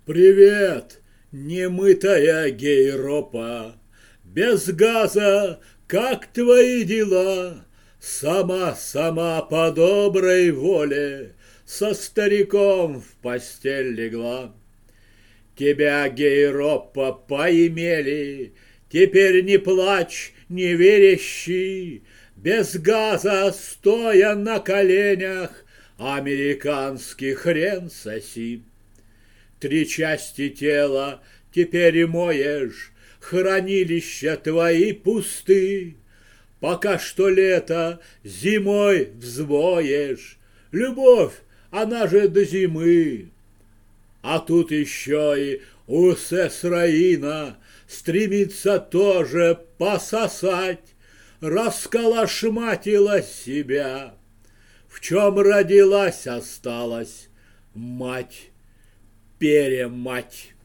Привет, немытая гейропа, без газа, как твои дела? Сама по доброй воле со стариком в постель легла. Тебя, гейропа, поимели, теперь не плачь, не верещи, без газа, стоя на коленях, американский хрен соси. 3 части тела теперь и моешь, хранилища твои пусты. Пока что лето зимой взвоешь, любовь, она же до зимы. А тут еще и Усесраина стремится тоже пососать, расколошматила себя. В чем родилась, осталась мать, перемать.